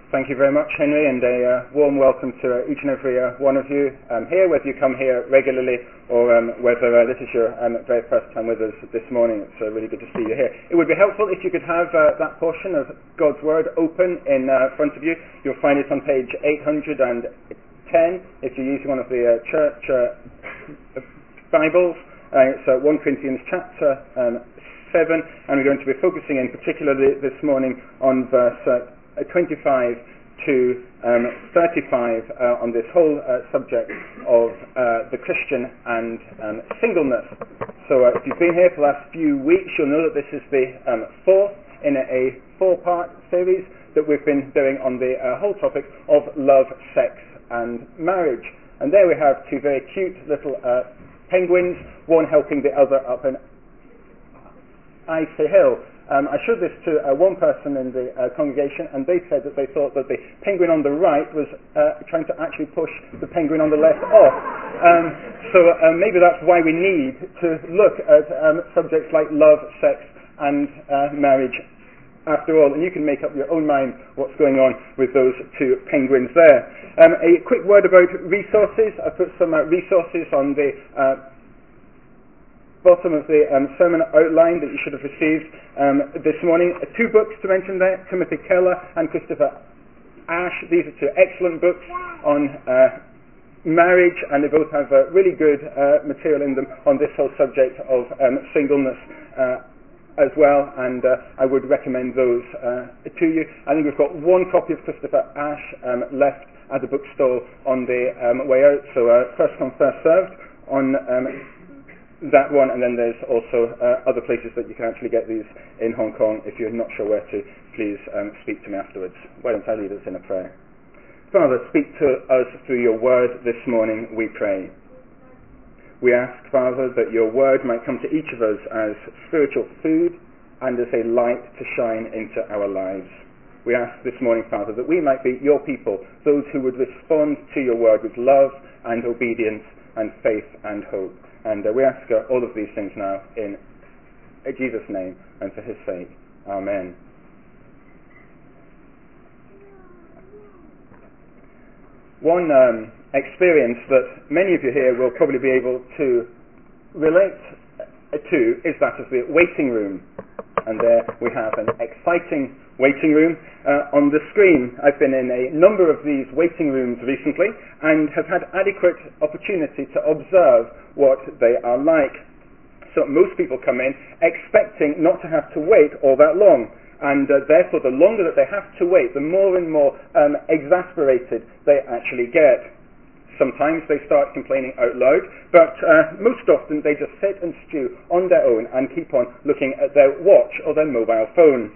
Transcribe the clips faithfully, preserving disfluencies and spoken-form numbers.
Thank you very much, Henry, and a uh, warm welcome to uh, each and every uh, one of you um, here, whether you come here regularly or um, whether uh, this is your um, very first time with us this morning. It's uh, really good to see you here. It would be helpful if you could have uh, that portion of God's Word open in uh, front of you. You'll find it on page eight hundred ten if you're using one of the uh, church uh, Bibles. Uh, it's uh, First Corinthians chapter um, seven, and we're going to be focusing in particularly this morning on verse uh, twenty-five to um, thirty-five uh, on this whole uh, subject of uh, the Christian and um, singleness. So uh, if you've been here for the last few weeks, you'll know that this is the um, fourth in a, a four-part series that we've been doing on the uh, whole topic of love, sex and marriage. And there we have two very cute little uh, penguins, one helping the other up an icy hill. Um, I showed this to uh, one person in the uh, congregation, and they said that they thought that the penguin on the right was uh, trying to actually push the penguin on the left off. Um, so uh, maybe that's why we need to look at um, subjects like love, sex, and uh, marriage after all, and you can make up your own mind what's going on with those two penguins there. Um, a quick word about resources. I put some uh, resources on the uh, bottom of the um, sermon outline that you should have received um, this morning. Uh, two books to mention there, Timothy Keller and Christopher Ash. These are two excellent books on uh, marriage, and they both have uh, really good uh, material in them on this whole subject of um, singleness uh, as well, and uh, I would recommend those uh, to you. I think we've got one copy of Christopher Ash um, left at the bookstall on the um, way out, so uh, first come, first served on um, that one, and then there's also uh, other places that you can actually get these in Hong Kong. If you're not sure where to, please um, speak to me afterwards. Why don't I lead us in a prayer? Father, speak to us through your word this morning, we pray. We ask, Father, that your word might come to each of us as spiritual food and as a light to shine into our lives. We ask this morning, Father, that we might be your people, those who would respond to your word with love and obedience and faith and hope. And uh, we ask uh, all of these things now in uh, Jesus' name and for his sake. Amen. One um, experience that many of you here will probably be able to relate to is that of the waiting room. And there we have an exciting waiting room uh, on the screen. I've been in a number of these waiting rooms recently and have had adequate opportunity to observe what they are like. So most people come in expecting not to have to wait all that long, and uh, therefore the longer that they have to wait, the more and more um, exasperated they actually get. Sometimes they start complaining out loud, but uh, most often they just sit and stew on their own and keep on looking at their watch or their mobile phone.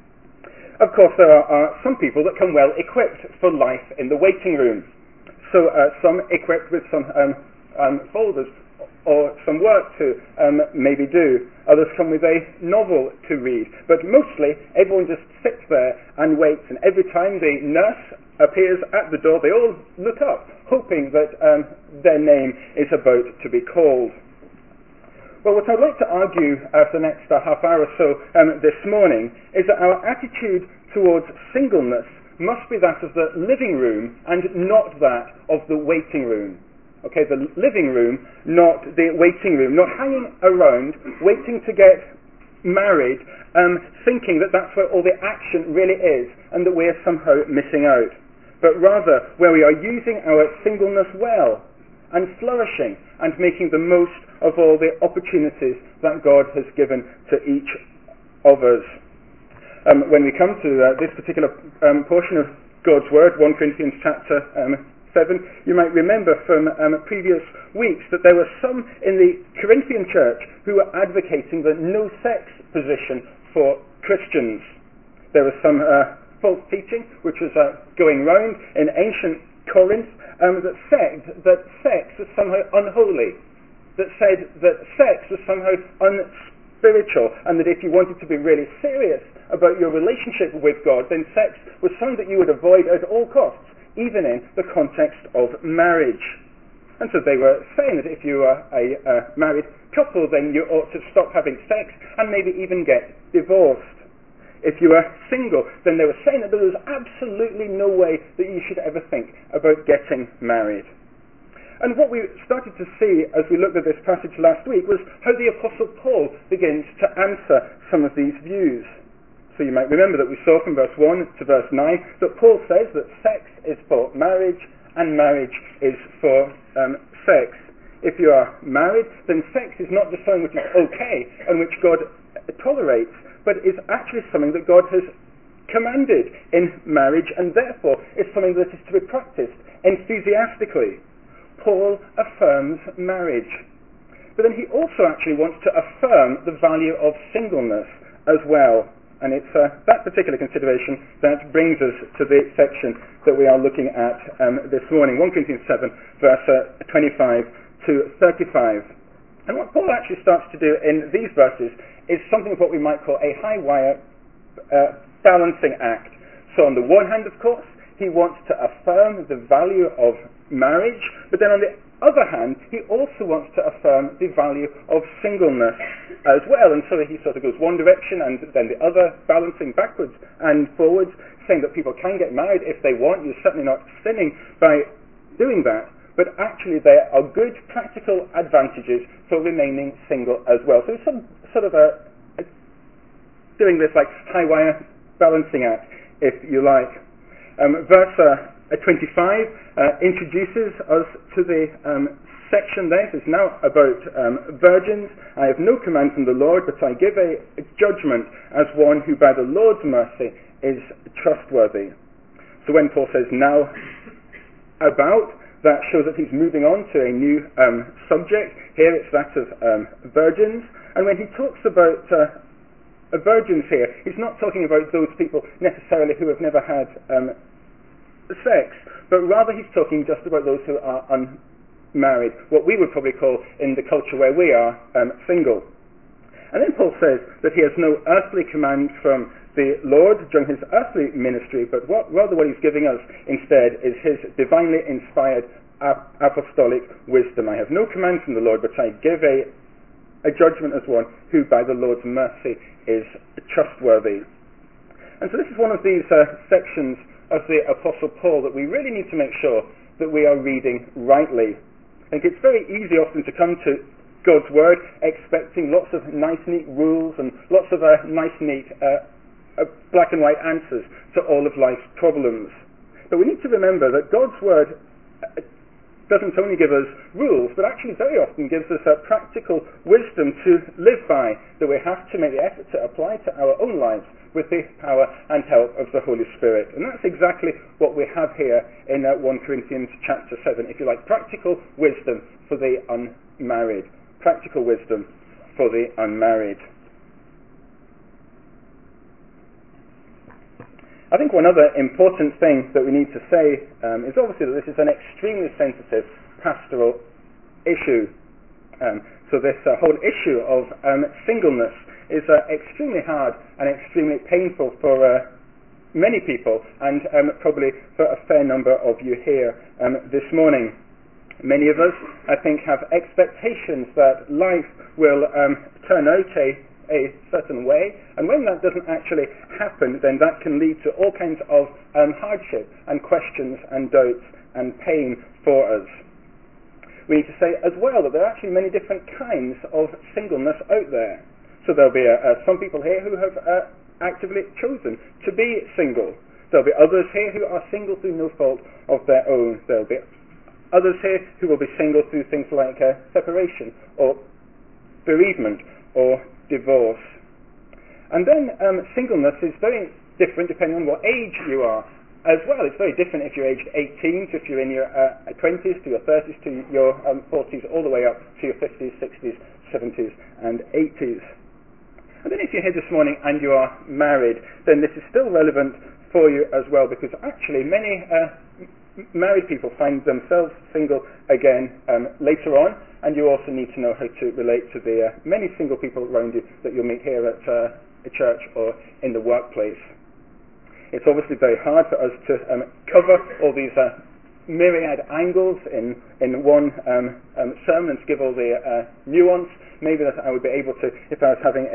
Of course, there are, are some people that come well equipped for life in the waiting room. So uh, some equipped with some um, um, folders or some work to um, maybe do. Others come with a novel to read. But mostly, everyone just sits there and waits, and every time the nurse appears at the door, they all look up, hoping that um, their name is about to be called. Well, what I'd like to argue uh, for the next uh, half hour or so um, this morning is that our attitude towards singleness must be that of the living room and not that of the waiting room. Okay, the living room, not the waiting room, not hanging around, waiting to get married, um, thinking that that's where all the action really is and that we're somehow missing out. But rather, where we are using our singleness well and flourishing and making the most of all the opportunities that God has given to each of us. Um, when we come to uh, this particular um, portion of God's Word, First Corinthians chapter um, seven, you might remember from um, previous weeks that there were some in the Corinthian church who were advocating the no-sex position for Christians. There was some uh, false teaching which was uh, going round in ancient Corinth um, that said that sex was somehow unholy, that said that sex was somehow unspiritual, and that if you wanted to be really serious about your relationship with God, then sex was something that you would avoid at all costs, even in the context of marriage. And so they were saying that if you are a uh, married couple, then you ought to stop having sex and maybe even get divorced. If you are single, then they were saying that there was absolutely no way that you should ever think about getting married. And what we started to see as we looked at this passage last week was how the Apostle Paul begins to answer some of these views. So you might remember that we saw from verse one to verse nine that Paul says that sex is for marriage and marriage is for um, sex. If you are married, then sex is not just something which is okay and which God tolerates, but is actually something that God has commanded in marriage, and therefore is something that is to be practiced enthusiastically. Paul affirms marriage. But then he also actually wants to affirm the value of singleness as well. And it's uh, that particular consideration that brings us to the section that we are looking at um, this morning, First Corinthians seven, verse uh, twenty-five to thirty-five. And what Paul actually starts to do in these verses is something of what we might call a high wire uh, balancing act. So on the one hand, of course, he wants to affirm the value of marriage, but then on the other hand, he also wants to affirm the value of singleness as well. And so he sort of goes one direction and then the other, balancing backwards and forwards, saying that people can get married if they want. You're certainly not sinning by doing that, but actually there are good practical advantages for remaining single as well. So it's some sort of a, a doing this like high wire balancing act, if you like. Um, verse uh, twenty-five uh, introduces us to the um, section there. It's now about um, virgins. I have no command from the Lord, but I give a, a judgment as one who by the Lord's mercy is trustworthy. So when Paul says now about, that shows that he's moving on to a new um, subject. Here it's that of um, virgins. And when he talks about uh, virgins here, he's not talking about those people necessarily who have never had um, sex, but rather he's talking just about those who are unmarried, what we would probably call in the culture where we are um, single. And then Paul says that he has no earthly command from the Lord during his earthly ministry, but what, rather what he's giving us instead is his divinely inspired ap- apostolic wisdom. I have no command from the Lord, but I give a, a judgment as one who by the Lord's mercy is trustworthy. And so this is one of these uh, sections of the Apostle Paul that we really need to make sure that we are reading rightly. I think it's very easy often to come to God's Word expecting lots of nice, neat rules and lots of uh, nice, neat uh, uh, black and white answers to all of life's problems. But we need to remember that God's Word uh, doesn't only give us rules, but actually very often gives us a practical wisdom to live by that we have to make the effort to apply to our own lives with the power and help of the Holy Spirit. And that's exactly what we have here in uh, First Corinthians chapter seven, if you like, practical wisdom for the unmarried. Practical wisdom for the unmarried. I think one other important thing that we need to say um, is obviously that this is an extremely sensitive pastoral issue. Um, so this uh, whole issue of um, singleness is uh, extremely hard and extremely painful for uh, many people, and um, probably for a fair number of you here um, this morning. Many of us, I think, have expectations that life will um, turn out a, a certain way, and when that doesn't actually happen, then that can lead to all kinds of um, hardship and questions and doubts and pain for us. We need to say as well that there are actually many different kinds of singleness out there. So there'll be uh, uh, some people here who have uh, actively chosen to be single. There'll be others here who are single through no fault of their own. There'll be others here who will be single through things like uh, separation or bereavement or divorce. And then um, singleness is very different depending on what age you are as well. It's very different if you're aged eighteen to if you're in your uh, twenties to your thirties to your um, forties, all the way up to your fifties, sixties, seventies and eighties. And then if you're here this morning and you are married, then this is still relevant for you as well, because actually many uh, married people find themselves single again um, later on, and you also need to know how to relate to the uh, many single people around you that you'll meet here at uh, a church or in the workplace. It's obviously very hard for us to um, cover all these uh, myriad angles in, in one um, um, sermon and to give all the uh, nuance maybe that I would be able to if I was having a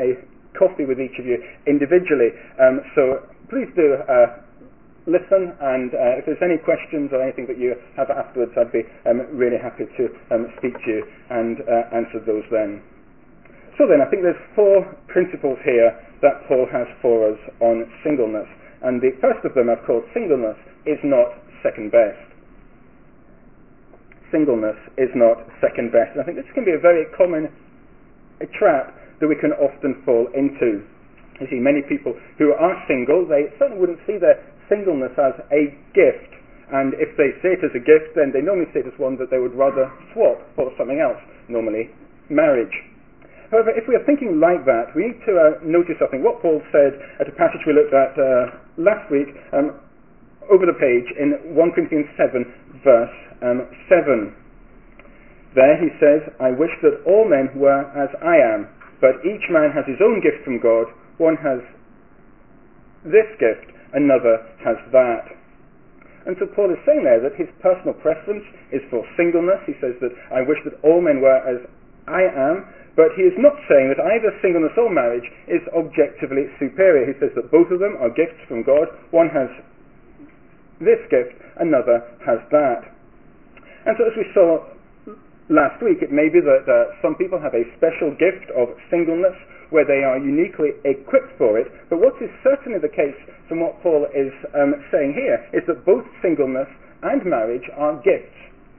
coffee with each of you individually. Um, so please do uh, listen, and uh, if there's any questions or anything that you have afterwards, I'd be um, really happy to um, speak to you and uh, answer those then. So then, I think there's four principles here that Paul has for us on singleness. And the first of them I've called singleness is not second best. Singleness is not second best. And I think this can be a very common a trap that we can often fall into. You see, many people who are single, they certainly wouldn't see their singleness as a gift. And if they see it as a gift, then they normally see it as one that they would rather swap for something else, normally marriage. However, if we are thinking like that, we need to uh, notice something. What Paul said at a passage we looked at uh, last week, um, over the page in First Corinthians seven, verse um, seven. There he says, I wish that all men were as I am, but each man has his own gift from God. One has this gift, another has that. And so Paul is saying there that his personal preference is for singleness. He says that I wish that all men were as I am, but he is not saying that either singleness or marriage is objectively superior. He says that both of them are gifts from God. One has this gift, another has that. And so as we saw last week, it may be that uh, some people have a special gift of singleness where they are uniquely equipped for it, but what is certainly the case from what Paul is um, saying here is that both singleness and marriage are gifts.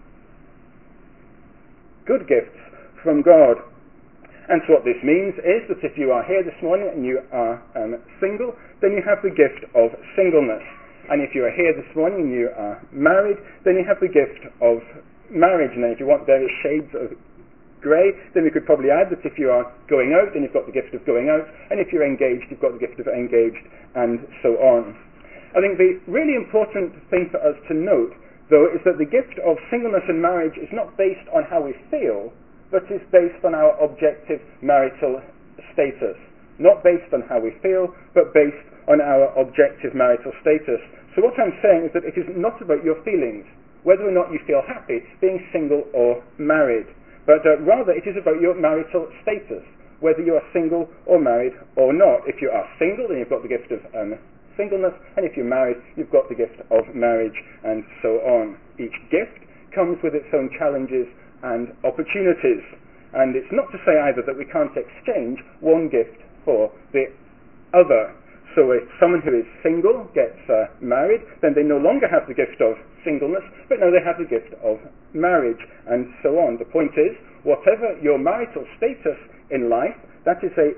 Good gifts from God. And so what this means is that if you are here this morning and you are um, single, then you have the gift of singleness. And if you are here this morning and you are married, then you have the gift of marriage. And then if you want various shades of grey, then we could probably add that if you are going out, then you've got the gift of going out. And if you're engaged, you've got the gift of engaged, and so on. I think the really important thing for us to note, though, is that the gift of singleness and marriage is not based on how we feel, but is based on our objective marital status. Not based on how we feel, but based on our objective marital status. So what I'm saying is that it is not about your feelings, whether or not you feel happy being single or married, but uh, rather it is about your marital status, whether you are single or married or not. If you are single, then you've got the gift of um, singleness, and if you're married, you've got the gift of marriage, and so on. Each gift comes with its own challenges and opportunities. And it's not to say either that we can't exchange one gift for the other. So if someone who is single gets uh, married, then they no longer have the gift of singleness, but now they have the gift of marriage, and so on. The point is, whatever your marital status in life, that is a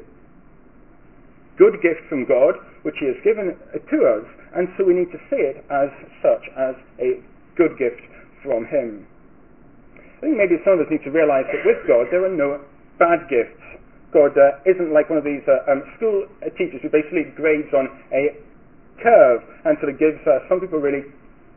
good gift from God, which He has given to us, and so we need to see it as such, as a good gift from Him. I think maybe some of us need to realize that with God there are no bad gifts. God uh, isn't like one of these uh, um, school uh, teachers who basically grades on a curve and sort of gives uh, some people really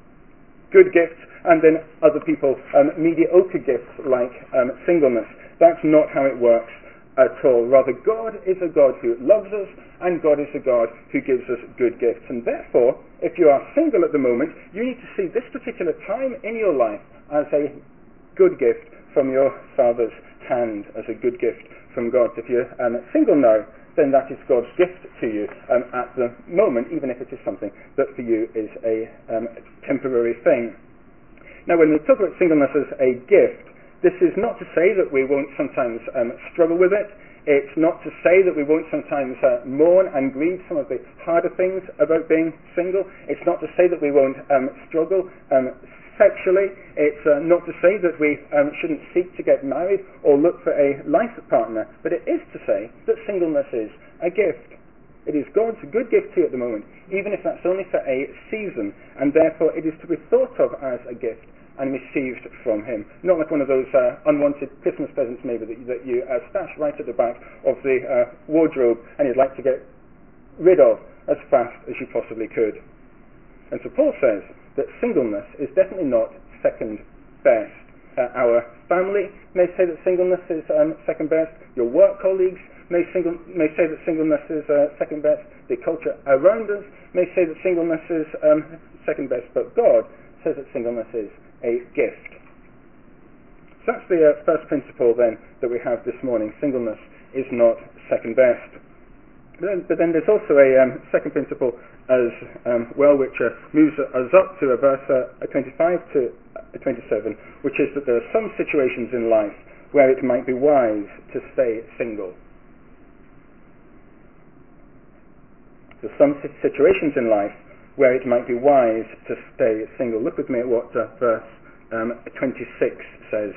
good gifts and then other people um, mediocre gifts like um, singleness. That's not how it works at all. Rather, God is a God who loves us, and God is a God who gives us good gifts. And therefore, if you are single at the moment, you need to see this particular time in your life as a good gift from your Father's hand, as a good gift from God. If you're um, single now, then that is God's gift to you um, at the moment, even if it is something that for you is a um, temporary thing. Now, when we talk about singleness as a gift, this is not to say that we won't sometimes um, struggle with it. It's not to say that we won't sometimes uh, mourn and grieve some of the harder things about being single. It's not to say that we won't um, struggle um, sexually. It's uh, not to say that we um, shouldn't seek to get married or look for a life partner, but it is to say that singleness is a gift. It is God's good gift to you at the moment, even if that's only for a season, and therefore it is to be thought of as a gift and received from Him. Not like one of those uh, unwanted Christmas presents maybe that you, that you uh, stash right at the back of the uh, wardrobe and you'd like to get rid of as fast as you possibly could. And so Paul says that singleness is definitely not second best. Uh, our family may say that singleness is um, second best. Your work colleagues may, single, may say that singleness is uh, second best. The culture around us may say that singleness is um, second best. But God says that singleness is a gift. So that's the uh, first principle then that we have this morning. Singleness is not second best. But then, but then there's also a um, second principle as um, well, which uh, moves us up to a verse uh, twenty-five to twenty-seven, which is that there are some situations in life where it might be wise to stay single. There's some situations in life where it might be wise to stay single. Look with me at what uh, verse um, twenty-six says.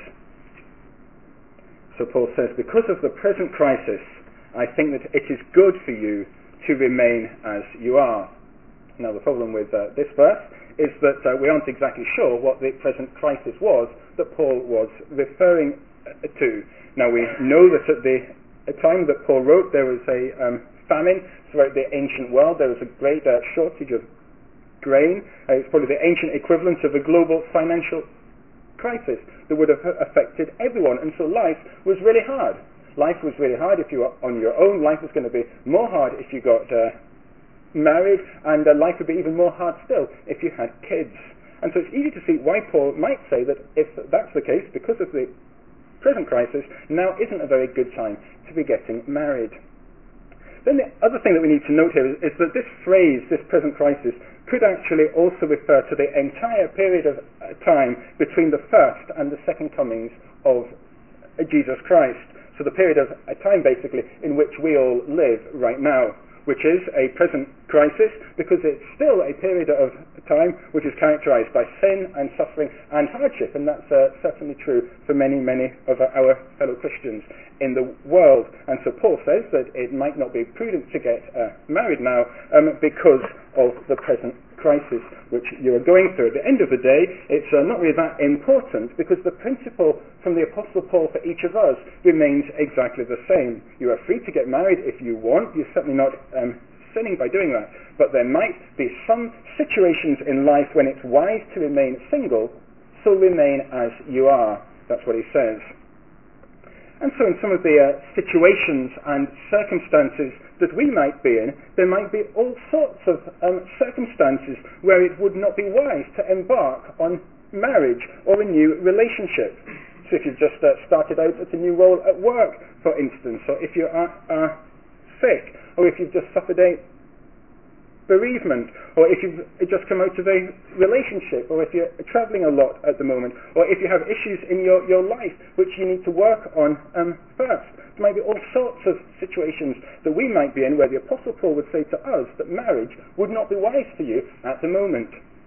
So Paul says, because of the present crisis, I think that it is good for you to remain as you are. Now the problem with uh, this verse is that uh, we aren't exactly sure what the present crisis was that Paul was referring uh, to. Now we know that at the time that Paul wrote there was a um, famine throughout the ancient world. There was a great uh, shortage of grain. Uh, it's probably the ancient equivalent of a global financial crisis that would have affected everyone, and so life was really hard. Life was really hard if you were on your own. Life was going to be more hard if you got uh, married, and uh, life would be even more hard still if you had kids. And so it's easy to see why Paul might say that if that's the case, because of the present crisis, now isn't a very good time to be getting married. Then the other thing that we need to note here is, is that this phrase, this present crisis, could actually also refer to the entire period of time between the first and the second comings of Jesus Christ. So the period of time, basically, in which we all live right now, which is a present crisis because it's still a period of time which is characterized by sin and suffering and hardship, and that's uh, certainly true for many, many of our fellow Christians in the world. And so Paul says that it might not be prudent to get uh, married now um, because of the present crisis which you are going through. At the end of the day, it's uh, not really that important because the principle from the Apostle Paul for each of us remains exactly the same. You are free to get married if you want. You're certainly not um, sinning by doing that. But there might be some situations in life when it's wise to remain single, so remain as you are. That's what he says. And so in some of the uh, situations and circumstances that we might be in, there might be all sorts of um, circumstances where it would not be wise to embark on marriage or a new relationship. So if you've just uh, started out at a new role at work, for instance, or if you are, are sick, or if you've just suffered a bereavement, or if you've just come out of a relationship, or if you're traveling a lot at the moment, or if you have issues in your, your life which you need to work on um, first. There might be all sorts of situations that we might be in where the Apostle Paul would say to us that marriage would not be wise for you at the moment.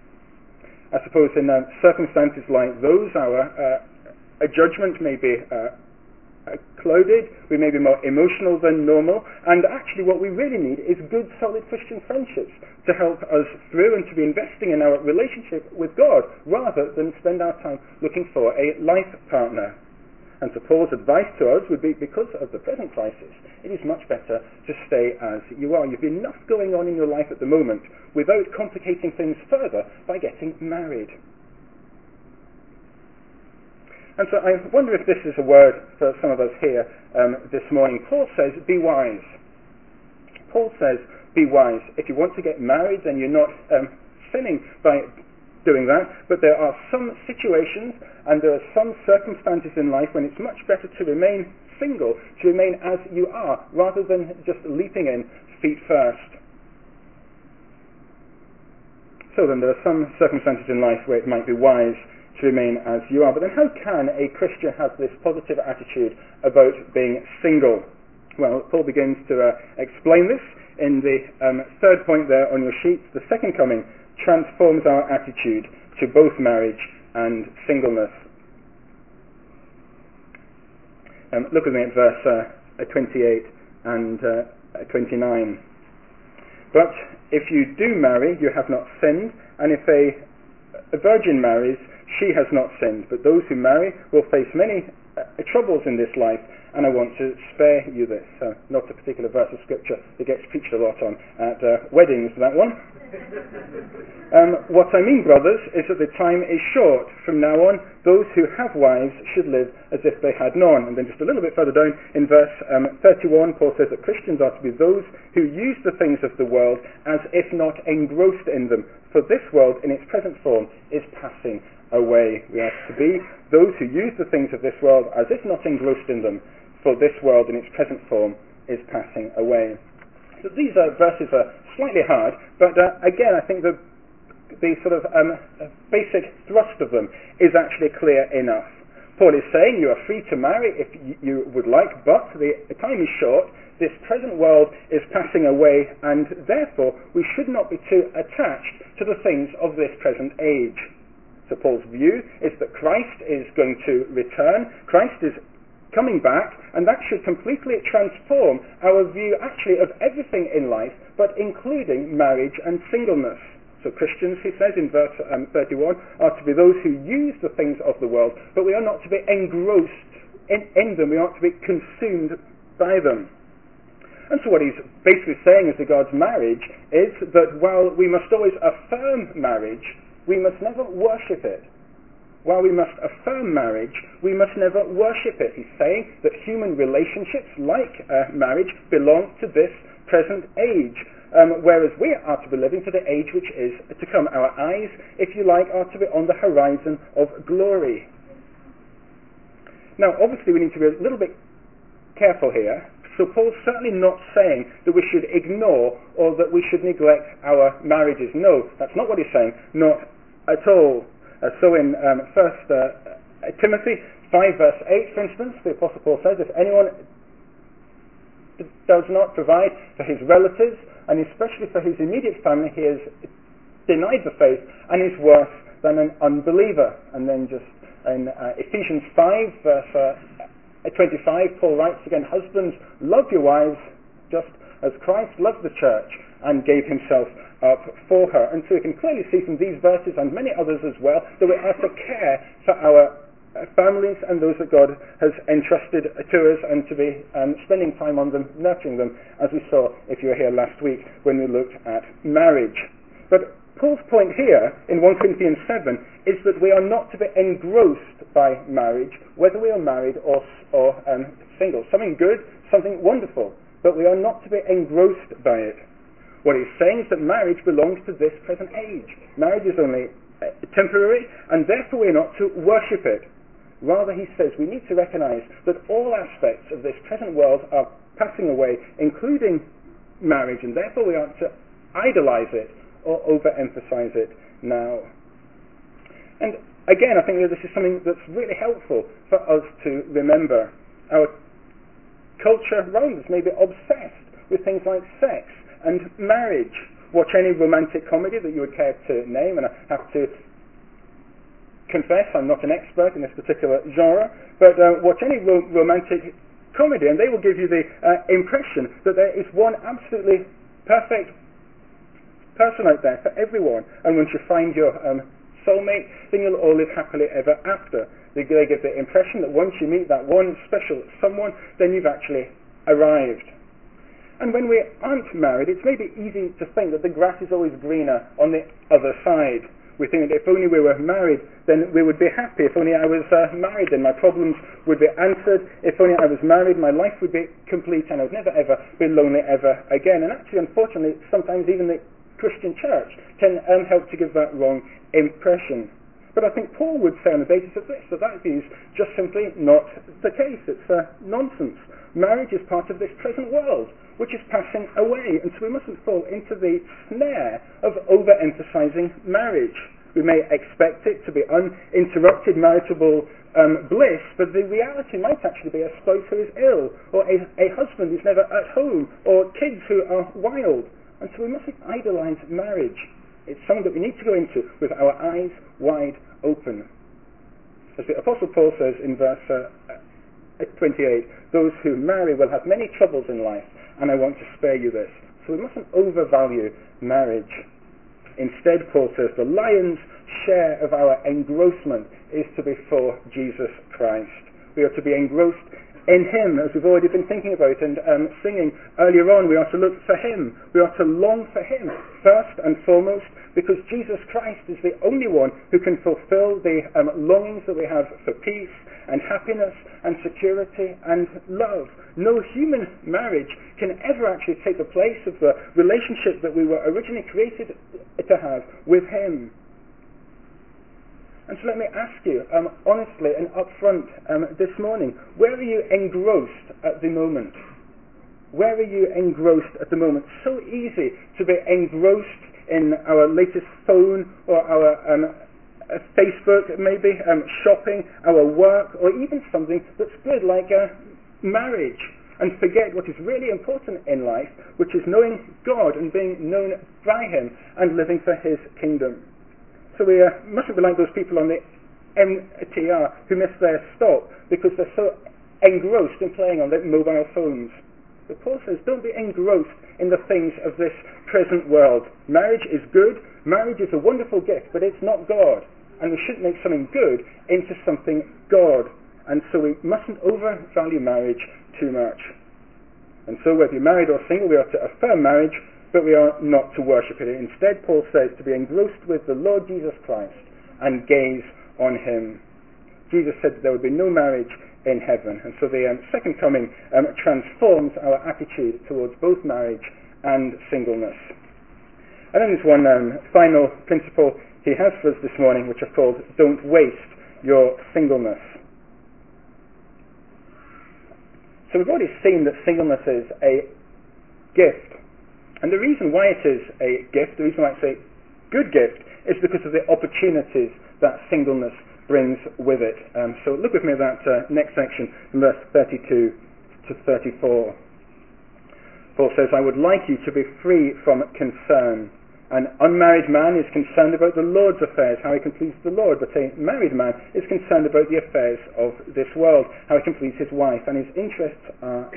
I suppose in uh, circumstances like those, our uh, a judgment may be uh, Uh, clouded, we may be more emotional than normal, and actually what we really need is good, solid Christian friendships to help us through and to be investing in our relationship with God rather than spend our time looking for a life partner. And so Paul's advice to us would be, because of the present crisis, it is much better to stay as you are. You've enough going on in your life at the moment without complicating things further by getting married. And so I wonder if this is a word for some of us here um, this morning. Paul says, be wise. Paul says, be wise. If you want to get married, then you're not um, sinning by doing that. But there are some situations and there are some circumstances in life when it's much better to remain single, to remain as you are, rather than just leaping in feet first. So then there are some circumstances in life where it might be wise to remain as you are. But then how can a Christian have this positive attitude about being single? Well, Paul begins to uh, explain this in the um, third point there on your sheets. The second coming transforms our attitude to both marriage and singleness. Um, look with me at verse uh, twenty-eight and uh, twenty-nine. But if you do marry, you have not sinned, and if a, a virgin marries, she has not sinned, but those who marry will face many uh, troubles in this life, and I want to spare you this. Uh, not a particular verse of scripture that gets preached a lot on at uh, weddings, that one. um, what I mean, brothers, is that the time is short. From now on, those who have wives should live as if they had none. And then just a little bit further down in verse um, thirty-one, Paul says that Christians are to be those who use the things of the world as if not engrossed in them, for this world in its present form is passing away. We are to be those who use the things of this world as if not engrossed in them, for this world in its present form is passing away. So these uh, verses are slightly hard, but uh, again, I think the the sort of um, basic thrust of them is actually clear enough. Paul is saying you are free to marry if you would like, but the time is short, this present world is passing away, and therefore we should not be too attached to the things of this present age. So Paul's view is that Christ is going to return, Christ is coming back, and that should completely transform our view actually of everything in life, but including marriage and singleness. So Christians, he says in verse um, thirty-one, are to be those who use the things of the world, but we are not to be engrossed in, in them, we are not to be consumed by them. And so what he's basically saying as regards marriage is that while we must always affirm marriage, we must never worship it. While we must affirm marriage, we must never worship it. He's saying that human relationships, like uh, marriage, belong to this present age. Um, whereas we are to be living for the age which is to come. Our eyes, if you like, are to be on the horizon of glory. Now, obviously, we need to be a little bit careful here. So Paul's certainly not saying that we should ignore or that we should neglect our marriages. No, that's not what he's saying. Not at all. Uh, so in um, First uh, Timothy five, verse eight, for instance, the Apostle Paul says, if anyone d- does not provide for his relatives, and especially for his immediate family, he has denied the faith and is worse than an unbeliever. And then just in uh, Ephesians five, verse uh, twenty-five, Paul writes again, husbands, love your wives just as Christ loved the church and gave himself up for her. And so we can clearly see from these verses and many others as well that we are to care for our families and those that God has entrusted to us, and to be um, spending time on them, nurturing them, as we saw if you were here last week when we looked at marriage. But Paul's point here in First Corinthians seven is that we are not to be engrossed by marriage, whether we are married or, or um, single. Something good, something wonderful, but we are not to be engrossed by it. What he's saying is that marriage belongs to this present age. Marriage is only uh, temporary, and therefore we are not to worship it. Rather, he says we need to recognize that all aspects of this present world are passing away, including marriage, and therefore we aren't to idolize it or overemphasize it now. And again, I think that this is something that's really helpful for us to remember. Our culture around us may be obsessed with things like sex and marriage. Watch any romantic comedy that you would care to name, and I have to confess I'm not an expert in this particular genre, but uh, watch any ro- romantic comedy and they will give you the uh, impression that there is one absolutely perfect person out there for everyone, and once you find your um, soulmate, then you'll all live happily ever after. They, they give the impression that once you meet that one special someone, then you've actually arrived. And when we aren't married, it's maybe easy to think that the grass is always greener on the other side. We think that if only we were married, then we would be happy. If only I was uh, married, then my problems would be answered. If only I was married, my life would be complete, and I would never ever be lonely ever again. And actually, unfortunately, sometimes even the Christian church can um, help to give that wrong impression. But I think Paul would say on the basis of this, that that is just simply not the case. It's uh, nonsense. Marriage is part of this present world, which is passing away, and so we mustn't fall into the snare of overemphasizing marriage. We may expect it to be uninterrupted marital um, bliss, but the reality might actually be a spouse who is ill, or a, a husband who's never at home, or kids who are wild. And so we mustn't idolize marriage. It's something that we need to go into with our eyes wide open. As the Apostle Paul says in verse uh, twenty-eight, those who marry will have many troubles in life, and I want to spare you this. So we mustn't overvalue marriage. Instead, Paul says, the lion's share of our engrossment is to be for Jesus Christ. We are to be engrossed in him, as we've already been thinking about and um, singing earlier on. We are to look for him. We are to long for him, first and foremost, because Jesus Christ is the only one who can fulfill the um, longings that we have for peace and happiness and security and love. No human marriage can ever actually take the place of the relationship that we were originally created to have with him. And so let me ask you, um, honestly and upfront um, this morning, where are you engrossed at the moment? Where are you engrossed at the moment? So easy to be engrossed in our latest phone or our um, uh, Facebook, maybe, um, shopping, our work, or even something that's good like uh, marriage, and forget what is really important in life, which is knowing God and being known by Him and living for His kingdom. So we uh, mustn't be like those people on the M T R who miss their stop because they're so engrossed in playing on their mobile phones. But Paul says, don't be engrossed in the things of this present world. Marriage is good, marriage is a wonderful gift, but it's not God. And we shouldn't make something good into something God. And so we mustn't overvalue marriage too much. And so whether you're married or single, we are to affirm marriage, but we are not to worship it. Instead, Paul says, to be engrossed with the Lord Jesus Christ and gaze on Him. Jesus said that there would be no marriage in heaven. And so the um, second coming um, transforms our attitude towards both marriage and singleness. And then there's one um, final principle he has for us this morning, which I've called, don't waste your singleness. So we've already seen that singleness is a gift. And the reason why it is a gift, the reason why it's a good gift, is because of the opportunities that singleness brings with it. Um, so look with me at that uh, next section, from verse thirty-two to thirty-four. Paul says, I would like you to be free from concern. An unmarried man is concerned about the Lord's affairs, how he can please the Lord, but a married man is concerned about the affairs of this world, how he can please his wife, and his interests are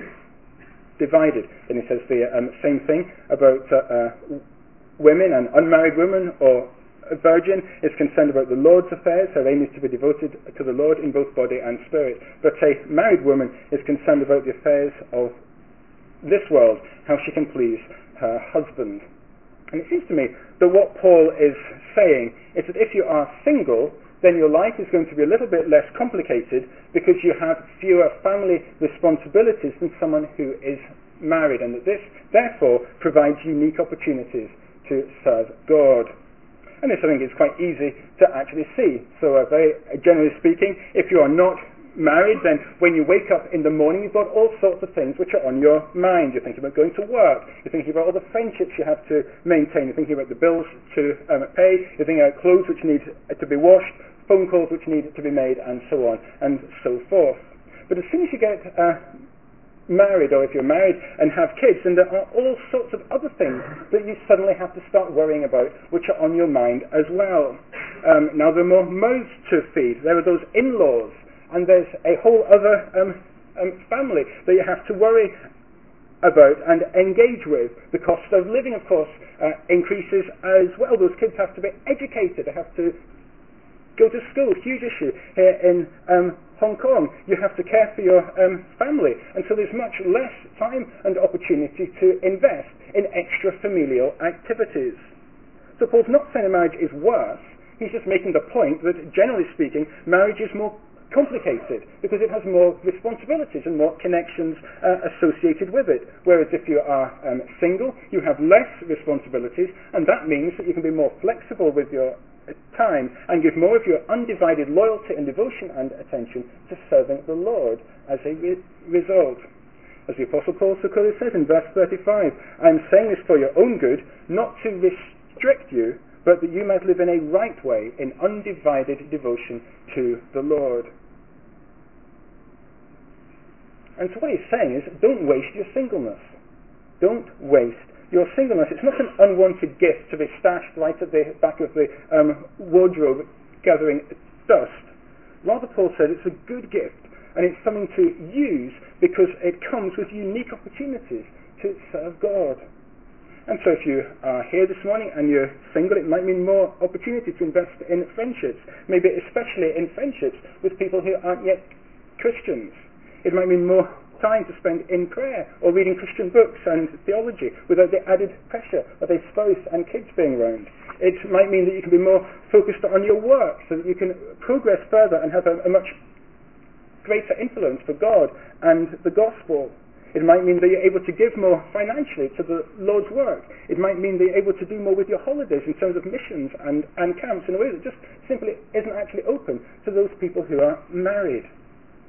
divided. And he says the um, same thing about uh, uh, women, an unmarried woman or a virgin is concerned about the Lord's affairs. Her aim is to be devoted to the Lord in both body and spirit. But a married woman is concerned about the affairs of this world, how she can please her husband. And it seems to me that what Paul is saying is that if you are single, then your life is going to be a little bit less complicated because you have fewer family responsibilities than someone who is married, and that this therefore provides unique opportunities to serve God. And this, I think, is quite easy to actually see. So uh, very uh, generally speaking, if you are not married, then when you wake up in the morning, you've got all sorts of things which are on your mind. You're thinking about going to work. You're thinking about all the friendships you have to maintain. You're thinking about the bills to um, pay. You're thinking about clothes which need to be washed, phone calls which need to be made, and so on and so forth. But as soon as you get uh, married, or if you're married and have kids, and there are all sorts of other things that you suddenly have to start worrying about, which are on your mind as well. Um, now there are more mouths to feed. There are those in-laws, and there's a whole other um, um, family that you have to worry about and engage with. The cost of living, of course, uh, increases as well. Those kids have to be educated. They have to go to school. Huge issue here in um, Hong Kong. You have to care for your um, family, and so there's much less time and opportunity to invest in extra familial activities. So Paul's not saying marriage is worse. He's just making the point that, generally speaking, marriage is more complicated because it has more responsibilities and more connections uh, associated with it. Whereas if you are um, single, you have less responsibilities, and that means that you can be more flexible with your time and give more of your undivided loyalty and devotion and attention to serving the Lord as a re- result. As the Apostle Paul so clearly says in verse thirty-five, I am saying this for your own good, not to restrict you, but that you might live in a right way, in undivided devotion to the Lord. And so what he's saying is, don't waste your singleness. Don't waste your singleness. It's not an unwanted gift to be stashed right at the back of the um, wardrobe gathering dust. Rather, Paul said it's a good gift, and it's something to use because it comes with unique opportunities to serve God. And so if you are here this morning and you're single, it might mean more opportunity to invest in friendships, maybe especially in friendships with people who aren't yet Christians. It might mean more time to spend in prayer or reading Christian books and theology without the added pressure of a spouse and kids being around. It might mean that you can be more focused on your work so that you can progress further and have a, a much greater influence for God and the gospel. It might mean that you're able to give more financially to the Lord's work. It might mean that you're able to do more with your holidays in terms of missions and, and camps in a way that just simply isn't actually open to those people who are married.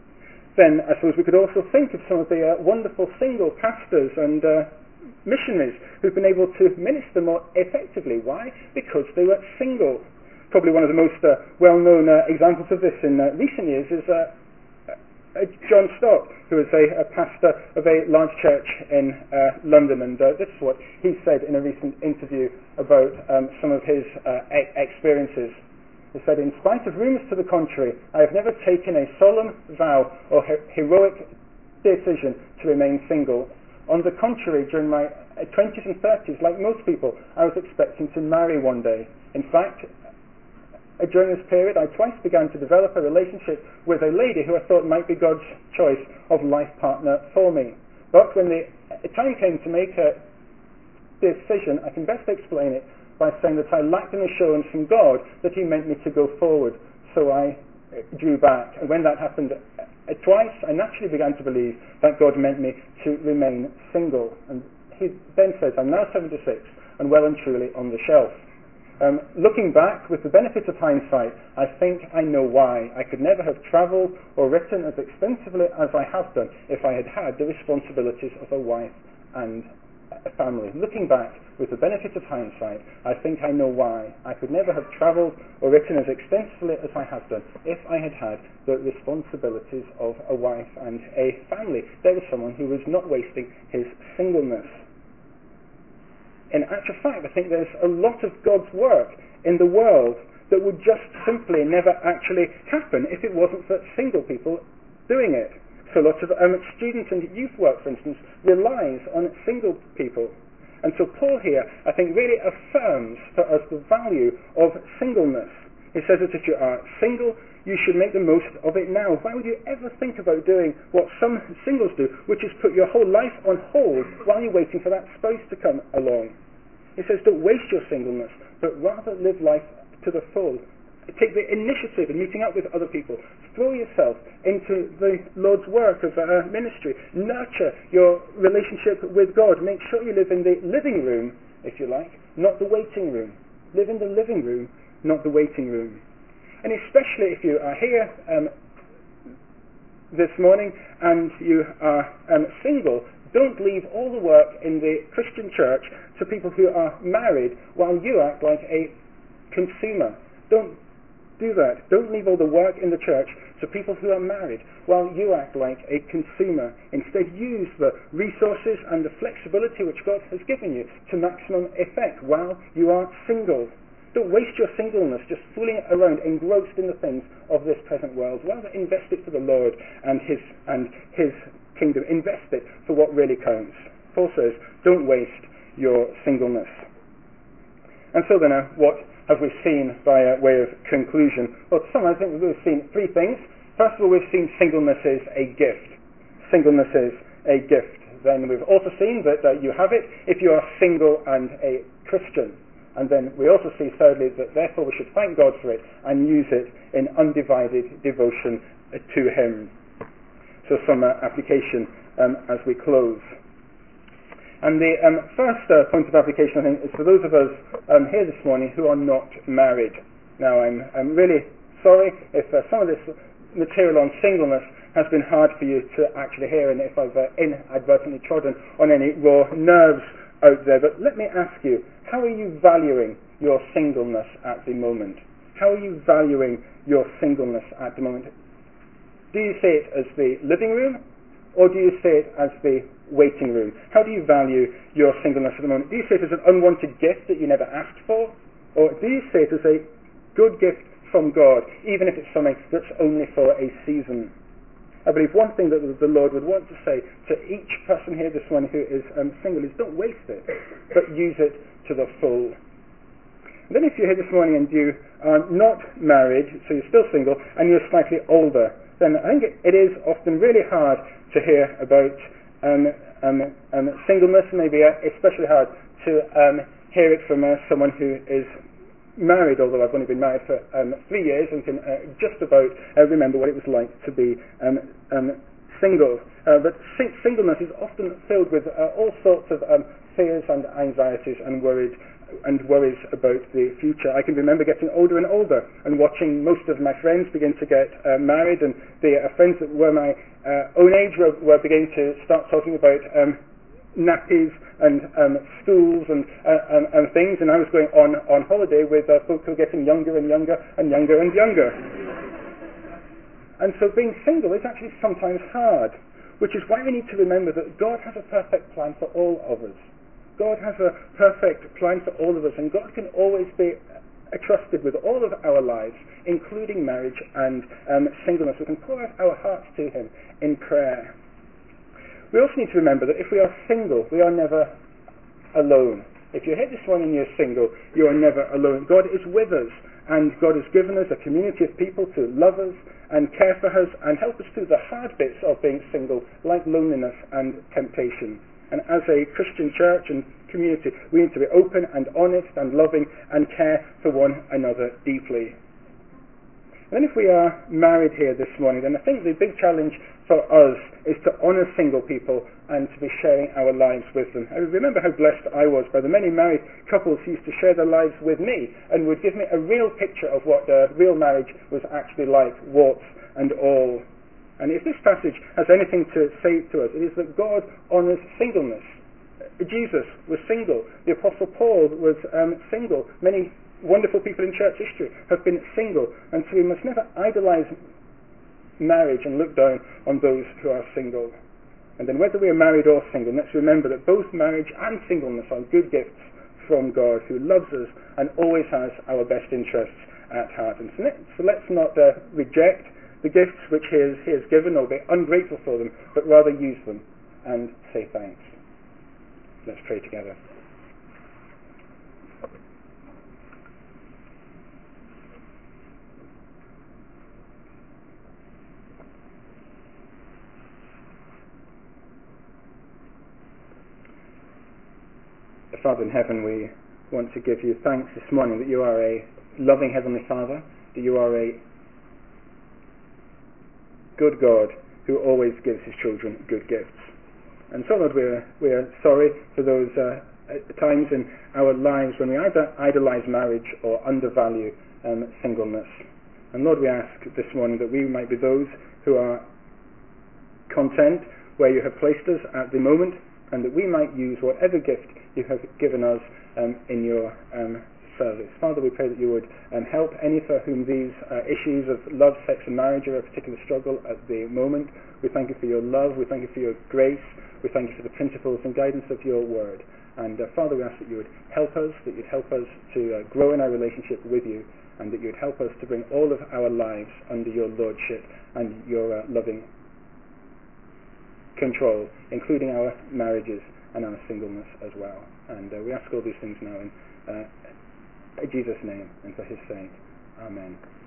then I suppose we could also think of some of the uh, wonderful single pastors and uh, missionaries who've been able to minister more effectively. Why? Because they were single. Probably one of the most uh, well-known uh, examples of this in uh, recent years is uh, uh, John Stott, who is a, a pastor of a large church in uh, London, and uh, this is what he said in a recent interview about um, some of his uh, e- experiences. He said, "In spite of rumours to the contrary, I have never taken a solemn vow or he- heroic decision to remain single. On the contrary, during my twenties and thirties, like most people, I was expecting to marry one day. In fact, during this period, I twice began to develop a relationship with a lady who I thought might be God's choice of life partner for me. But when the time came to make a decision, I can best explain it by saying that I lacked an assurance from God that He meant me to go forward. So I drew back. And when that happened twice, I naturally began to believe that God meant me to remain single." And he then says, "I'm now seventy-six and well and truly on the shelf. Um, looking back, with the benefit of hindsight, I think I know why. I could never have travelled or written as extensively as I have done if I had had the responsibilities of a wife and a family. Looking back, with the benefit of hindsight, I think I know why. I could never have travelled or written as extensively as I have done if I had had the responsibilities of a wife and a family." There was someone who was not wasting his singleness. In actual fact, I think there's a lot of God's work in the world that would just simply never actually happen if it wasn't for single people doing it. So lots of um, student and youth work, for instance, relies on single people. And so Paul here, I think, really affirms for us the value of singleness. He says that if you are single, you should make the most of it now. Why would you ever think about doing what some singles do, which is put your whole life on hold while you're waiting for that spouse to come along? He says, don't waste your singleness, but rather live life to the full. Take the initiative in meeting up with other people. Throw yourself into the Lord's work of uh, ministry. Nurture your relationship with God. Make sure you live in the living room, if you like, not the waiting room. Live in the living room, not the waiting room. And especially if you are here um, this morning and you are um, single, don't leave all the work in the Christian church to people who are married while you act like a consumer. Don't do that. Don't leave all the work in the church to people who are married while you act like a consumer. Instead, use the resources and the flexibility which God has given you to maximum effect while you are single. Don't waste your singleness just fooling around, engrossed in the things of this present world. Rather, invest it for the Lord and His and His kingdom. Invest it for what really counts. Paul says, don't waste your singleness. And so then, uh, what have we seen by uh, way of conclusion? Well, to some, I think we've seen three things. First of all, we've seen singleness is a gift. Singleness is a gift. Then we've also seen that uh, you have it if you are single and a Christian. And then we also see, thirdly, that therefore we should thank God for it and use it in undivided devotion uh, to Him. So some uh, application um, as we close. And the um, first uh, point of application, I think, is for those of us um, here this morning who are not married. Now, I'm, I'm really sorry if uh, some of this material on singleness has been hard for you to actually hear, and if I've uh, inadvertently trodden on any raw nerves out there. But let me ask you, how are you valuing your singleness at the moment? How are you valuing your singleness at the moment? Do you see it as the living room, or do you see it as the waiting room? How do you value your singleness at the moment? Do you see it as an unwanted gift that you never asked for? Or do you see it as a good gift from God, even if it's something that's only for a season? I believe one thing that the Lord would want to say to each person here this morning who is um, single is don't waste it, but use it to the full. And then if you're here this morning and you are not married, so you're still single, and you're slightly older, then I think it, it is often really hard to hear about um, um, um, singleness, maybe uh, especially hard to um, hear it from uh, someone who is married, although I've only been married for um, three years and can uh, just about uh, remember what it was like to be um, um, single. Uh, but sing- singleness is often filled with uh, all sorts of um, fears and anxieties and worries and worries about the future. I can remember getting older and older and watching most of my friends begin to get uh, married, and the uh, friends that were my uh, own age were, were beginning to start talking about um, nappies and um, schools and, uh, and, and things, and I was going on, on holiday with uh, folk who were getting younger and younger and younger and younger. And so being single is actually sometimes hard, which is why we need to remember that God has a perfect plan for all of us. God has a perfect plan for all of us, and God can always be trusted with all of our lives, including marriage and um, singleness. We can pour out our hearts to Him in prayer. We also need to remember that if we are single, we are never alone. If you're here this morning and you're single, you are never alone. God is with us, and God has given us a community of people to love us and care for us and help us through the hard bits of being single, like loneliness and temptation. And as a Christian church and community, we need to be open and honest and loving and care for one another deeply. And then if we are married here this morning, then I think the big challenge for us is to honour single people and to be sharing our lives with them. I remember how blessed I was by the many married couples who used to share their lives with me and would give me a real picture of what uh, real marriage was actually like, warts and all. And if this passage has anything to say to us, it is that God honours singleness. Jesus was single. The Apostle Paul was um, single. Many wonderful people in church history have been single. And so we must never idolise marriage and look down on those who are single. And then whether we are married or single, let's remember that both marriage and singleness are good gifts from God, who loves us and always has our best interests at heart. And so, let, so let's not uh, reject the gifts which he has, he has given or be ungrateful for them, but rather use them and say thanks. Let's pray together. Father in heaven, we want to give you thanks this morning that you are a loving Heavenly Father, that you are a good God who always gives his children good gifts. And so, Lord, we're, we're sorry for those uh, times in our lives when we either idolize marriage or undervalue um, singleness. And Lord, we ask this morning that we might be those who are content where you have placed us at the moment, and that we might use whatever gift you have given us um, in your um, service. Father, we pray that you would um, help any for whom these uh, issues of love, sex and marriage are a particular struggle at the moment. We thank you for your love, we thank you for your grace, we thank you for the principles and guidance of your word. And uh, Father, we ask that you would help us, that you'd help us to uh, grow in our relationship with you, and that you'd help us to bring all of our lives under your lordship and your uh, loving control, including our marriages and our singleness as well. And uh, we ask all these things now in uh, Jesus' name and for his sake. Amen.